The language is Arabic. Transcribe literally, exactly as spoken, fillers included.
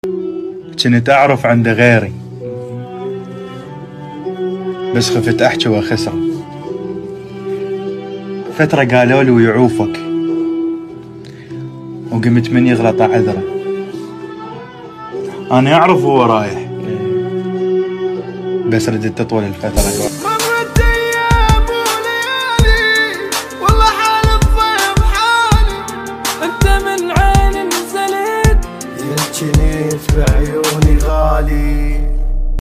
كنت أعرف عند غيري بس خفت أحكي وأخسره. فترة قالوا لي ويعوفك وقمت من يغلط أعذره. أنا أعرف هو رايح بس ردت تطول الفترة.